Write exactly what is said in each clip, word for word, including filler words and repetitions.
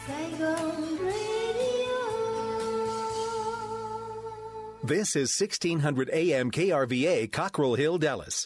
Saigon Radio. This is sixteen hundred A M K R V A, Cockrell Hill, Dallas.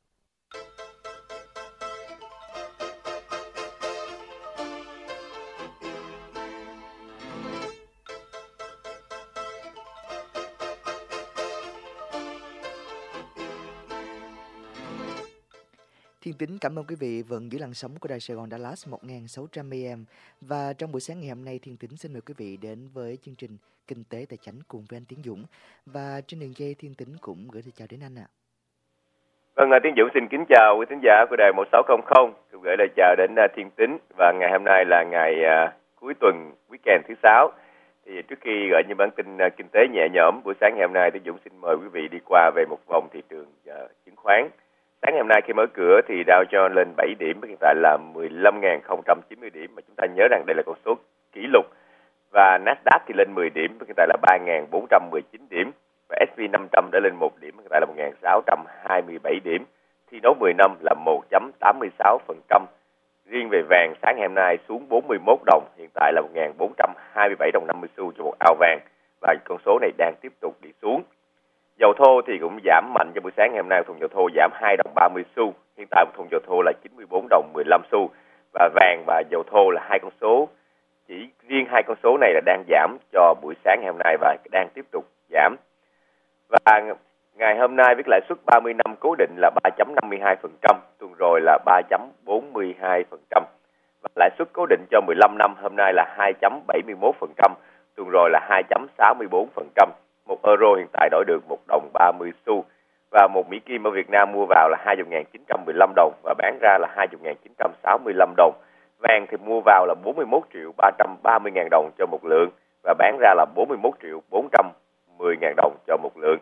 Thiên Tính cảm ơn quý vị vẫn giữ làn sóng của Đài Sài Gòn Dallas một nghìn sáu trăm A M. Và trong buổi sáng ngày hôm nay, Thiên Tính xin mời quý vị đến với chương trình Kinh tế Tài Chánh cùng với anh Tiến Dũng. Và trên đường dây, Thiên Tính cũng gửi lời chào đến anh ạ. À. Vâng, Tiến Dũng xin kính chào quý thính giả của Đài một sáu không không. Cũng gửi lời chào đến Thiên Tính. Và ngày hôm nay là ngày uh, cuối tuần, weekend thứ sáu. Thì trước khi gọi những bản tin uh, kinh tế nhẹ nhõm, buổi sáng ngày hôm nay, Tiến Dũng xin mời quý vị đi qua về một vòng thị trường uh, chứng khoán. Sáng ngày hôm nay khi mở cửa thì Dow Jones lên bảy điểm, hiện tại là mười lăm nghìn không trăm chín mươi điểm, mà chúng ta nhớ rằng đây là con số kỷ lục. Và Nasdaq thì lên mười điểm, hiện tại là ba nghìn bốn trăm mười chín điểm. Và ét and pê năm trăm đã lên một điểm, hiện tại là một nghìn sáu trăm hai mươi bảy điểm. Thi đấu mười năm là một phẩy tám mươi sáu phần trăm. Riêng về vàng, sáng ngày hôm nay xuống bốn mươi mốt đồng, hiện tại là một nghìn bốn trăm hai mươi bảy đồng năm mươi xu cho một ao vàng. Và con số này đang tiếp tục đi xuống. Dầu thô thì cũng giảm mạnh cho buổi sáng ngày hôm nay, thùng dầu thô giảm hai đồng ba mươi xu, hiện tại một thùng dầu thô là chín mươi bốn đồng mười lăm xu. Và vàng và dầu thô là hai con số, chỉ riêng hai con số này là đang giảm cho buổi sáng ngày hôm nay và đang tiếp tục giảm. Và ngày hôm nay với lãi suất ba mươi năm cố định là ba phẩy năm mươi hai phần trăm, tuần rồi là ba phẩy bốn mươi hai phần trăm. Và lãi suất cố định cho mười lăm năm hôm nay là hai phẩy bảy mươi mốt phần trăm, tuần rồi là hai phẩy sáu mươi bốn phần trăm. Một euro hiện tại đổi được một đồng ba mươi xu. Và một Mỹ Kim ở Việt Nam mua vào là hai mươi nghìn chín trăm mười lăm đồng và bán ra là hai mươi nghìn chín trăm sáu mươi lăm đồng. Vàng thì mua vào là bốn mươi mốt triệu ba trăm ba mươi ngàn đồng cho một lượng và bán ra là bốn mươi mốt triệu bốn trăm mười ngàn đồng cho một lượng.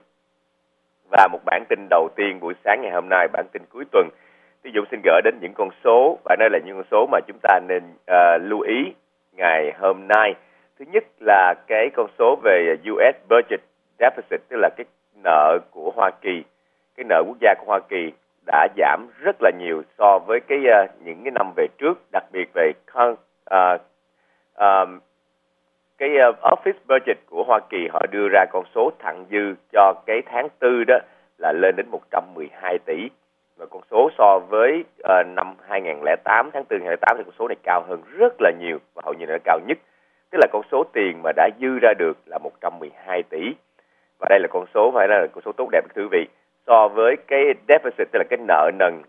Và một bản tin đầu tiên buổi sáng ngày hôm nay, bản tin cuối tuần, Tiến Dũng xin gửi đến những con số, và đây là những con số mà chúng ta nên uh, lưu ý ngày hôm nay. Thứ nhất là cái con số về u ét budget deficit, tức là cái nợ của Hoa Kỳ, cái nợ quốc gia của Hoa Kỳ đã giảm rất là nhiều so với cái uh, những cái năm về trước, đặc biệt về con, uh, um, cái uh, office budget của Hoa Kỳ họ đưa ra con số thặng dư cho cái tháng tư đó là lên đến một trăm mười hai tỷ, và con số so với uh, năm hai nghìn không trăm lẻ tám, tháng tư hai nghìn không trăm lẻ tám thì con số này cao hơn rất là nhiều, và hầu như là cao nhất, tức là con số tiền mà đã dư ra được là một trăm mười hai tỷ. Và đây là con số phải là con số tốt đẹp thưa quý vị, so với cái deficit, tức là cái nợ nần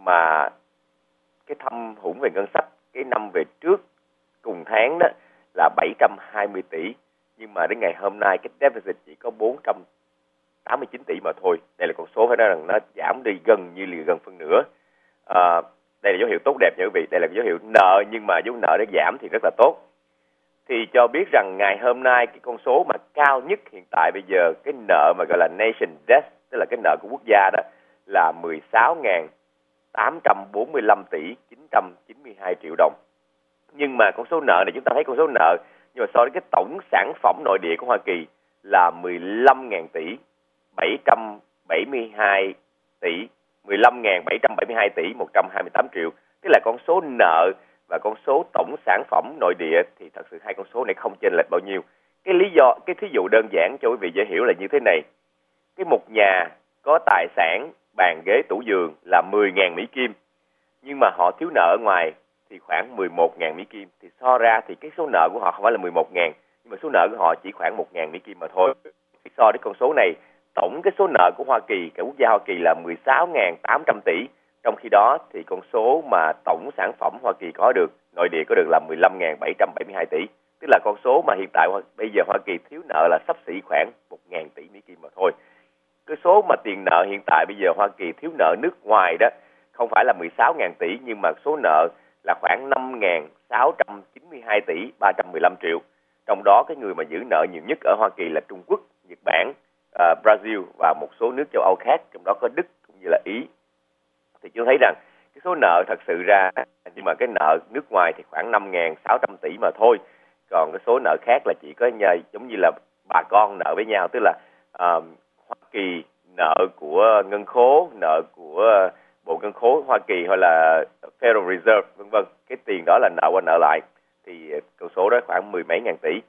mà cái thâm hụt về ngân sách cái năm về trước cùng tháng đó là bảy trăm hai mươi tỷ, nhưng mà đến ngày hôm nay cái deficit chỉ có bốn trăm tám mươi chín tỷ mà thôi. Đây là con số phải nói rằng nó giảm đi gần như là gần phân nửa. À, đây là dấu hiệu tốt đẹp nha quý vị, đây là dấu hiệu nợ nhưng mà dấu nợ nó giảm thì rất là tốt. Thì cho biết rằng ngày hôm nay cái con số mà cao nhất hiện tại bây giờ, cái nợ mà gọi là nation debt, tức là cái nợ của quốc gia đó, là mười sáu nghìn tám trăm bốn mươi lăm tỷ chín trăm chín mươi hai triệu đồng. Nhưng mà con số nợ này chúng ta thấy con số nợ, nhưng mà so với cái tổng sản phẩm nội địa của Hoa Kỳ là mười lăm nghìn tỷ bảy trăm bảy mươi hai tỷ, mười lăm nghìn bảy trăm bảy mươi hai tỷ một trăm hai mươi tám triệu. Tức là con số nợ và con số tổng sản phẩm nội địa thì thật sự hai con số này không chênh lệch bao nhiêu. Cái lý do, cái thí dụ đơn giản cho quý vị dễ hiểu là như thế này. Cái một nhà có tài sản bàn ghế tủ giường là mười nghìn Mỹ Kim, nhưng mà họ thiếu nợ ở ngoài thì khoảng mười một nghìn Mỹ Kim, thì so ra thì cái số nợ của họ không phải là mười một nghìn, nhưng mà số nợ của họ chỉ khoảng một nghìn Mỹ Kim mà thôi. Thì so với con số này, tổng cái số nợ của Hoa Kỳ, cả quốc gia Hoa Kỳ là mười sáu nghìn tám trăm tỷ, trong khi đó thì con số mà tổng sản phẩm Hoa Kỳ có được, nội địa có được là mười lăm nghìn bảy trăm bảy mươi hai tỷ. Tức là con số mà hiện tại bây giờ Hoa Kỳ thiếu nợ là xấp xỉ khoảng một nghìn tỷ Mỹ Kim mà thôi. Cái số mà tiền nợ hiện tại bây giờ Hoa Kỳ thiếu nợ nước ngoài đó không phải là mười sáu nghìn tỷ, nhưng mà số nợ là khoảng năm nghìn sáu trăm chín mươi hai tỷ ba trăm mười lăm triệu. Trong đó cái người mà giữ nợ nhiều nhất ở Hoa Kỳ là Trung Quốc, Nhật Bản, uh, Brazil và một số nước châu Âu khác, trong đó có Đức cũng như là Ý. Thì chúng thấy rằng cái số nợ thật sự ra, nhưng mà cái nợ nước ngoài thì khoảng năm nghìn sáu trăm tỷ mà thôi. Còn cái số nợ khác là chỉ có nhờ, giống như là bà con nợ với nhau, tức là uh, Hoa Kỳ nợ của ngân khố, nợ của bộ ngân khố Hoa Kỳ hoặc là Federal Reserve vân vân, cái tiền đó là nợ qua nợ lại. thì con số đó khoảng mười mấy ngàn tỷ.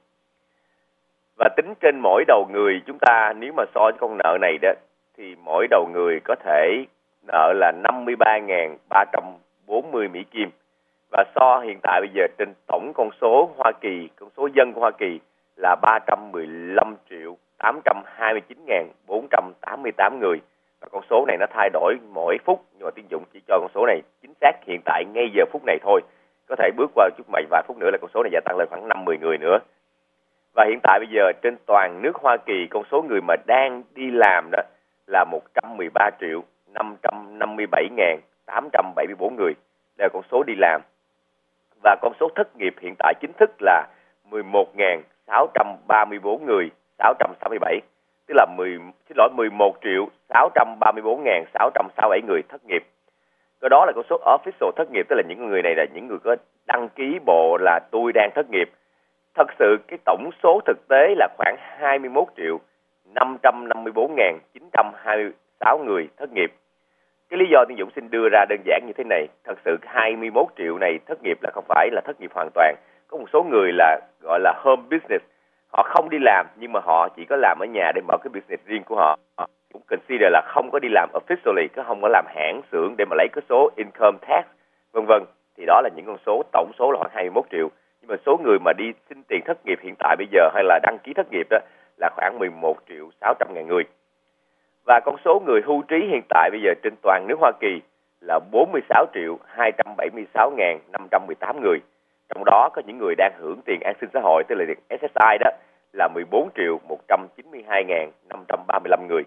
Và tính trên mỗi đầu người chúng ta, nếu mà so với con nợ này đó, thì mỗi đầu người có thể nợ là năm mươi ba nghìn ba trăm bốn mươi Mỹ Kim. Và so hiện tại bây giờ trên tổng con số Hoa Kỳ, con số dân của Hoa Kỳ là ba trăm mười lăm triệu tám trăm hai mươi chín nghìn bốn trăm tám mươi tám người. Và con số này nó thay đổi mỗi phút, nhưng mà Tiến Dũng chỉ cho con số này chính xác hiện tại ngay giờ phút này thôi. Có thể bước qua chút mày vài phút nữa là con số này gia tăng lên khoảng năm mươi người nữa. Và hiện tại bây giờ trên toàn nước Hoa Kỳ, con số người mà đang đi làm đó là một trăm mười ba triệu năm trăm năm mươi bảy nghìn tám trăm bảy mươi bốn người. Đây là con số đi làm. Và con số thất nghiệp hiện tại chính thức là mười một nghìn sáu trăm ba mươi bốn người, sáu trăm sáu mươi bảy. Tức là mười, xin lỗi, mười một triệu sáu trăm ba mươi bốn nghìn sáu trăm sáu mươi bảy người thất nghiệp. Cái đó là con số official thất nghiệp, tức là những người này là những người có đăng ký bộ là tôi đang thất nghiệp. Thật sự cái tổng số thực tế là khoảng hai mươi mốt triệu năm trăm năm mươi bốn nghìn chín trăm hai mươi sáu người thất nghiệp. Cái lý do Tiến Dũng xin đưa ra đơn giản như thế này, thật sự hai mươi mốt triệu này thất nghiệp là không phải là thất nghiệp hoàn toàn. Có một số người là gọi là home business, họ không đi làm nhưng mà họ chỉ có làm ở nhà để mở cái business riêng của họ. Họ cũng consider là không có đi làm officially, cứ không có làm hãng xưởng để mà lấy cái số income tax, vân vân. Thì đó là những con số, tổng số là khoảng hai mươi mốt triệu. Nhưng mà số người mà đi xin tiền thất nghiệp hiện tại bây giờ hay là đăng ký thất nghiệp đó là khoảng mười một triệu sáu trăm ngàn người. Và con số người hưu trí hiện tại bây giờ trên toàn nước Hoa Kỳ là bốn mươi sáu triệu hai trăm bảy mươi sáu nghìn năm trăm mười tám người. Trong đó có những người đang hưởng tiền an sinh xã hội, tức là tiền ét ét i đó, là mười bốn triệu một trăm chín mươi hai nghìn năm trăm ba mươi lăm người.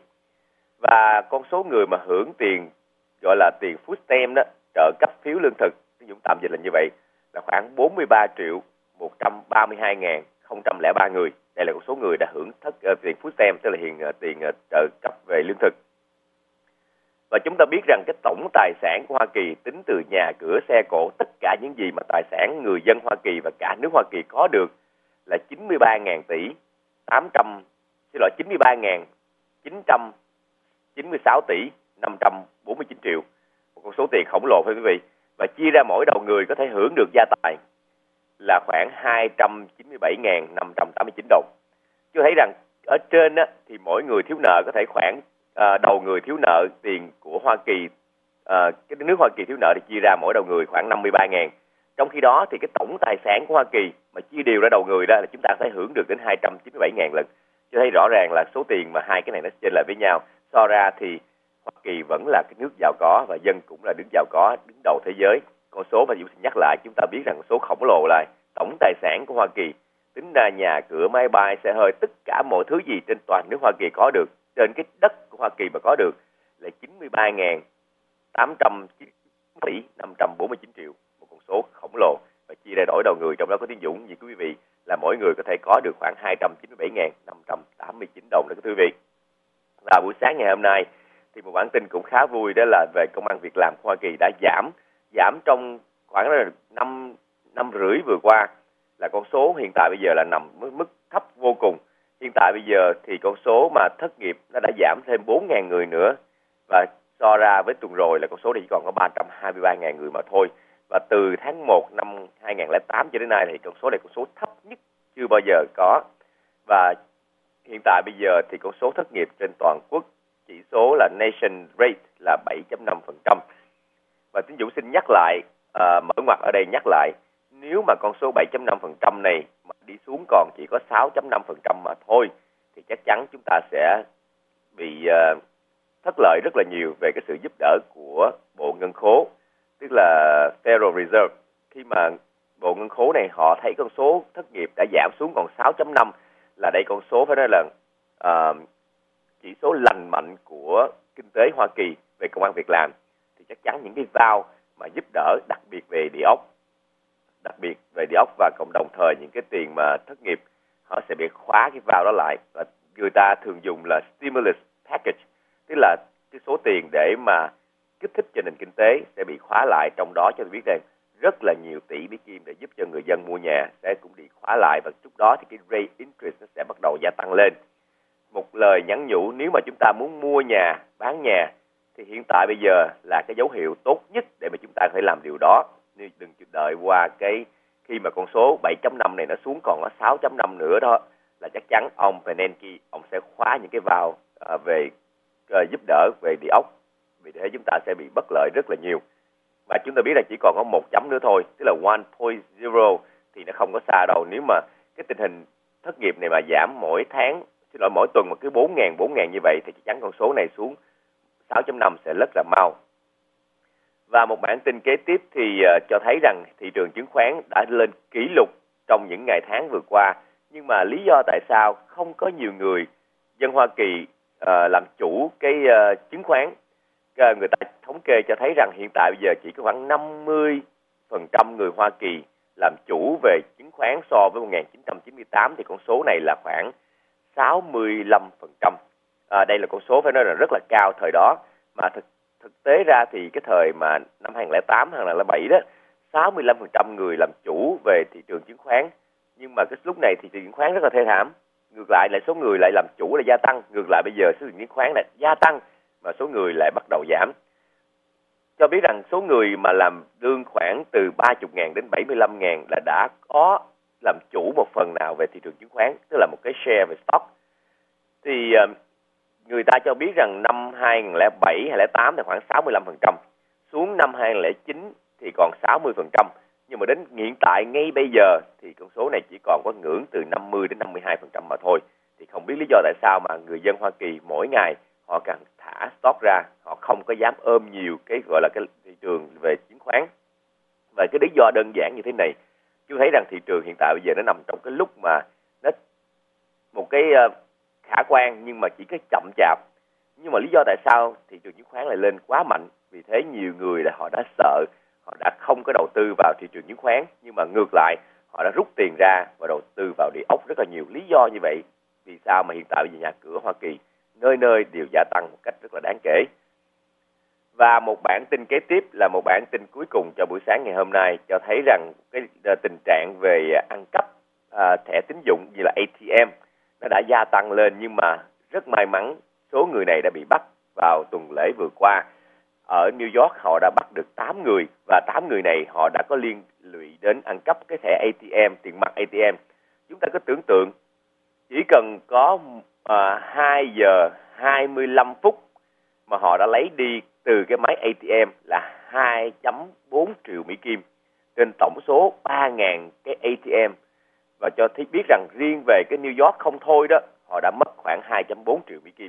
Và con số người mà hưởng tiền gọi là tiền food stamp đó, trợ cấp phiếu lương thực, ví dụ tạm dịch là như vậy, là khoảng bốn mươi ba triệu một trăm ba mươi hai nghìn không trăm lẻ ba người. Đây là con số người đã hưởng thất uh, tiền food stamp, tức là hiện uh, tiền uh, trợ cấp về lương thực. Và chúng ta biết rằng cái tổng tài sản của Hoa Kỳ tính từ nhà cửa xe cộ, tất cả những gì mà tài sản người dân Hoa Kỳ và cả nước Hoa Kỳ có được là chín mươi ba nghìn tỷ tám trăm, xin lỗi chín mươi ba nghìn chín trăm chín mươi sáu tỷ năm trăm bốn mươi chín triệu. Một con số tiền khổng lồ phải quý vị. Và chia ra mỗi đầu người có thể hưởng được gia tài là khoảng hai trăm chín mươi bảy nghìn năm trăm tám mươi chín đồng. Chúng thấy rằng ở trên á, thì mỗi người thiếu nợ có thể khoảng à, đầu người thiếu nợ tiền của Hoa Kỳ, à, cái nước Hoa Kỳ thiếu nợ thì chia ra mỗi đầu người khoảng năm mươi ba nghìn. Trong khi đó thì cái tổng tài sản của Hoa Kỳ mà chia đều ra đầu người đó là chúng ta có thể hưởng được đến hai trăm chín mươi bảy nghìn lần. Cho thấy rõ ràng là số tiền mà hai cái này nó chênh lệch với nhau. So ra thì Hoa Kỳ vẫn là cái nước giàu có và dân cũng là nước giàu có đứng đầu thế giới. Con số mà Dũng xin nhắc lại, chúng ta biết rằng số khổng lồ là tổng tài sản của Hoa Kỳ, tính ra nhà cửa, máy bay, xe hơi, tất cả mọi thứ gì trên toàn nước Hoa Kỳ có được, trên cái đất của Hoa Kỳ mà có được là chín mươi ba nghìn tám trăm tỷ năm trăm bốn mươi chín triệu, một con số khổng lồ. Và chia ra đổi đầu người, trong đó có Tiến Dũng như quý vị, là mỗi người có thể có được khoảng hai trăm chín mươi bảy nghìn năm trăm tám mươi chín đồng đó quý vị. Và buổi sáng ngày hôm nay thì một bản tin cũng khá vui, đó là về công ăn việc làm của Hoa Kỳ đã giảm giảm trong khoảng là năm năm rưỡi vừa qua, là con số hiện tại bây giờ là nằm mức thấp vô cùng. Hiện tại bây giờ thì con số mà thất nghiệp nó đã giảm thêm bốn nghìn người nữa, và so ra với tuần rồi là con số này chỉ còn có ba trăm hai mươi ba nghìn người mà thôi. Và từ tháng một năm hai nghìn không trăm lẻ tám cho đến nay thì con số này con số thấp nhất chưa bao giờ có. Và hiện tại bây giờ thì con số thất nghiệp trên toàn quốc, chỉ số là nation rate là bảy phẩy năm phần trăm. Và Tiến Dũng xin nhắc lại, à, mở ngoặt ở đây nhắc lại, nếu mà con số bảy phẩy năm phần trăm này mà đi xuống còn chỉ có sáu phẩy năm phần trăm mà thôi, thì chắc chắn chúng ta sẽ bị uh, thất lợi rất là nhiều về cái sự giúp đỡ của Bộ Ngân khố, tức là Federal Reserve. Khi mà Bộ Ngân khố này họ thấy con số thất nghiệp đã giảm xuống còn sáu phẩy năm, là đây con số phải nói là uh, chỉ số lành mạnh của kinh tế Hoa Kỳ về công ăn việc làm, thì chắc chắn những cái vào mà giúp đỡ, đặc biệt về địa ốc, đặc biệt về địa ốc và cộng đồng thời những cái tiền mà thất nghiệp, họ sẽ bị khóa cái vào đó lại. Và người ta thường dùng là stimulus package, tức là cái số tiền để mà kích thích cho nền kinh tế sẽ bị khóa lại. Trong đó cho tôi biết rằng rất là nhiều tỷ Mỹ Kim để giúp cho người dân mua nhà sẽ cũng bị khóa lại, và lúc đó thì cái rate interest nó sẽ bắt đầu gia tăng lên. Một lời nhắn nhủ, nếu mà chúng ta muốn mua nhà, bán nhà, thì hiện tại bây giờ là cái dấu hiệu tốt nhất để mà chúng ta phải làm điều đó. Đừng đợi qua cái khi mà con số bảy chấm năm này nó xuống còn có sáu chấm năm nữa đó, là chắc chắn ông Bernanke ông sẽ khóa những cái vào à, về à, giúp đỡ về địa ốc, vì thế chúng ta sẽ bị bất lợi rất là nhiều. Và chúng ta biết là chỉ còn có một chấm nữa thôi, tức là một point không, thì nó không có xa đâu. Nếu mà cái tình hình thất nghiệp này mà giảm mỗi tháng, xin lỗi mỗi tuần mà cứ bốn ngàn, bốn ngàn như vậy thì chắc chắn con số này xuống sáu chấm năm sẽ rất là mau. Và một bản tin kế tiếp thì uh, cho thấy rằng thị trường chứng khoán đã lên kỷ lục trong những ngày tháng vừa qua. Nhưng mà lý do tại sao không có nhiều người dân Hoa Kỳ uh, làm chủ cái uh, chứng khoán? Uh, người ta thống kê cho thấy rằng hiện tại bây giờ chỉ có khoảng năm mươi phần trăm người Hoa Kỳ làm chủ về chứng khoán, so với một nghìn chín trăm chín mươi tám thì con số này là khoảng sáu mươi lăm phần trăm. À, đây là con số phải nói là rất là cao thời đó, mà thực thực tế ra thì cái thời mà năm hai không không tám, hai không không bảy đó, sáu mươi lăm phần trăm người làm chủ về thị trường chứng khoán. Nhưng mà cái lúc này thì thị trường chứng khoán rất là thê thảm. Ngược lại lại số người lại làm chủ là gia tăng. Ngược lại bây giờ số chứng khoán lại gia tăng mà số người lại bắt đầu giảm. Cho biết rằng số người mà làm lương khoảng từ ba mươi ngàn đến bảy mươi lăm ngàn là đã có làm chủ một phần nào về thị trường chứng khoán, tức là một cái share về stock. Thì người ta cho biết rằng năm hai không không bảy, hai không không tám thì khoảng sáu mươi lăm phần trăm, xuống năm hai không không chín thì còn sáu mươi phần trăm. Nhưng mà đến hiện tại ngay bây giờ thì con số này chỉ còn có ngưỡng từ năm mươi đến năm mươi hai phần trăm mà thôi. Thì không biết lý do tại sao mà người dân Hoa Kỳ mỗi ngày họ càng thả stock ra, họ không có dám ôm nhiều cái gọi là cái thị trường về chứng khoán. Và cái lý do đơn giản như thế này, chú thấy rằng thị trường hiện tại bây giờ nó nằm trong cái lúc mà nó một cái khả quan nhưng mà chỉ cái chậm chạp. Nhưng mà lý do tại sao thị trường chứng khoán lại lên quá mạnh? Vì thế nhiều người là họ đã sợ, họ đã không có đầu tư vào thị trường chứng khoán, nhưng mà ngược lại họ đã rút tiền ra và đầu tư vào địa ốc rất là nhiều. Lý do như vậy vì sao mà hiện tại bây giờ nhà cửa Hoa Kỳ nơi nơi đều gia tăng một cách rất là đáng kể. Và một bản tin kế tiếp là một bản tin cuối cùng cho buổi sáng ngày hôm nay, cho thấy rằng cái tình trạng về ăn cắp à, thẻ tín dụng như là a tê em nó đã gia tăng lên, nhưng mà rất may mắn số người này đã bị bắt vào tuần lễ vừa qua. Ở New York họ đã bắt được tám người, và tám người này họ đã có liên lụy đến ăn cắp cái thẻ a tê em, tiền mặt a tê em. Chúng ta có tưởng tượng chỉ cần có à, hai giờ hai mươi lăm phút mà họ đã lấy đi từ cái máy a tê em là hai phẩy bốn triệu Mỹ Kim trên tổng số ba nghìn cái a tê em. Và cho thấy biết rằng riêng về cái New York không thôi đó, họ đã mất khoảng hai phẩy bốn triệu Mỹ Kim.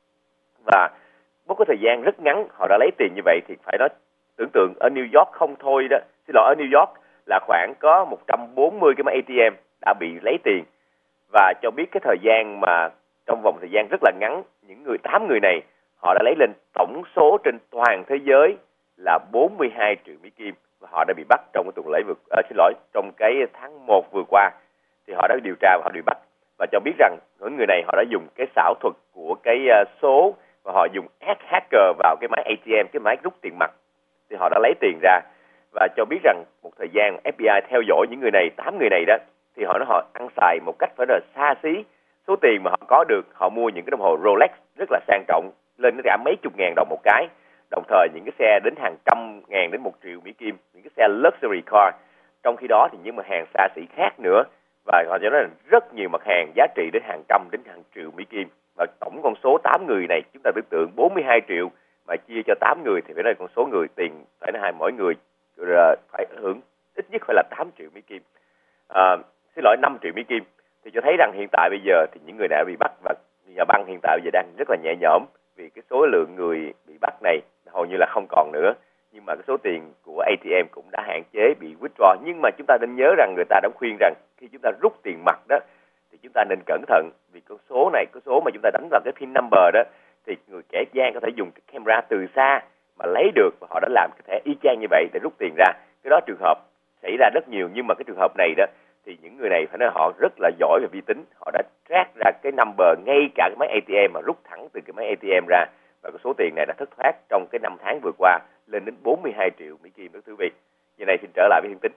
Và một cái thời gian rất ngắn họ đã lấy tiền như vậy thì phải nói tưởng tượng ở New York không thôi đó, xin lỗi, ở New York là khoảng có một trăm bốn mươi cái máy a tê em đã bị lấy tiền. Và cho biết cái thời gian mà trong vòng thời gian rất là ngắn, những người tám người này họ đã lấy lên tổng số trên toàn thế giới là bốn mươi hai triệu Mỹ Kim, và họ đã bị bắt trong cái tuần lễ vừa à, xin lỗi trong cái tháng một vừa qua. Thì họ đã điều tra và họ bị bắt, và cho biết rằng những người này họ đã dùng cái xảo thuật của cái số, và họ dùng hacker vào cái máy a tê em, cái máy rút tiền mặt, thì họ đã lấy tiền ra. Và cho biết rằng một thời gian ép bê i theo dõi những người này, tám người này đó, thì họ nói họ ăn xài một cách phải là xa xí. Số tiền mà họ có được, họ mua những cái đồng hồ Rolex rất là sang trọng, lên cả mấy chục ngàn đồng một cái. Đồng thời những cái xe đến hàng trăm ngàn đến một triệu Mỹ Kim, những cái xe luxury car. Trong khi đó thì những mặt hàng xa xỉ khác nữa, và họ cho nói là rất nhiều mặt hàng giá trị đến hàng trăm đến hàng triệu Mỹ Kim. Và tổng con số tám người này, chúng ta tưởng tượng bốn mươi hai triệu mà chia cho tám người thì phải nói con số người tiền phải nói hai mỗi người phải hưởng ít nhất phải là tám triệu Mỹ Kim. À, xin lỗi năm triệu Mỹ Kim. Thì cho thấy rằng hiện tại bây giờ thì những người này bị bắt, và nhà băng hiện tại bây giờ đang rất là nhẹ nhõm vì cái số lượng người bị bắt này hầu như là không còn nữa. Nhưng mà cái số tiền của a tê em cũng đã hạn chế bị withdraw. Nhưng mà chúng ta nên nhớ rằng người ta đã khuyên rằng khi chúng ta rút tiền mặt đó thì chúng ta nên cẩn thận, vì con số này, cái số mà chúng ta đánh vào cái pin number đó thì người kẻ gian có thể dùng cái camera từ xa mà lấy được, và họ đã làm cái thẻ y chang như vậy để rút tiền ra. Cái đó trường hợp xảy ra rất nhiều, nhưng mà cái trường hợp này đó thì những người này phải nói họ rất là giỏi về vi tính, họ đã track ra cái number ngay cả cái máy a tê em mà rút thẳng từ cái máy a tê em ra, và cái số tiền này đã thất thoát trong cái năm tháng vừa qua lên đến bốn mươi hai triệu Mỹ Kim đó quý vị. Giờ này xin trở lại với Thiên Tính.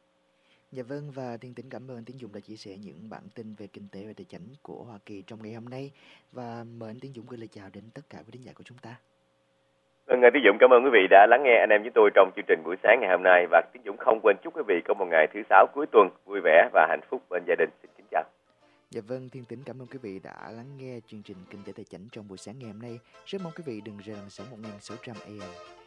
Dạ vâng, và Thiên Tính cảm ơn Tiến Dũng đã chia sẻ những bản tin về kinh tế và tài chính của Hoa Kỳ trong ngày hôm nay, và mời anh Tiến Dũng gửi lời chào đến tất cả quý khán giả của chúng ta. Vâng, Tiến Dũng cảm ơn quý vị đã lắng nghe anh em với tôi trong chương trình buổi sáng ngày hôm nay, và Tiến Dũng không quên chúc quý vị có một ngày thứ sáu cuối tuần vui vẻ và hạnh phúc bên gia đình. Xin kính chào. Dạ vâng, Thiên Tính cảm ơn quý vị đã lắng nghe chương trình Kinh tế Tài Chánh trong buổi sáng ngày hôm nay. Rất mong quý vị đừng rời làm sóng một nghìn sáu trăm A M.